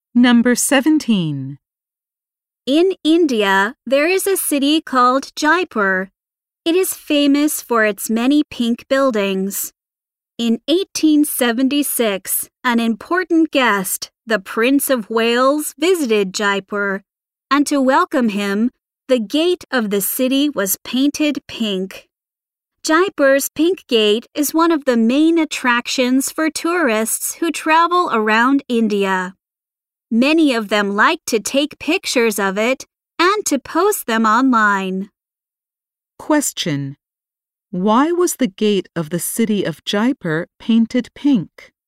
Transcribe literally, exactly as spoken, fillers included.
Number seventeen. In India, there is a city called Jaipur. It is famous for its many pink buildings. In eighteen seventy-six, an important guest, the Prince of Wales, visited Jaipur, and to welcome him, the gate of the city was painted pink. Jaipur's Pink Gate is one of the main attractions for tourists who travel around India. Many of them like to take pictures of it and to post them online. Question. Why was the gate of the city of Jaipur painted pink?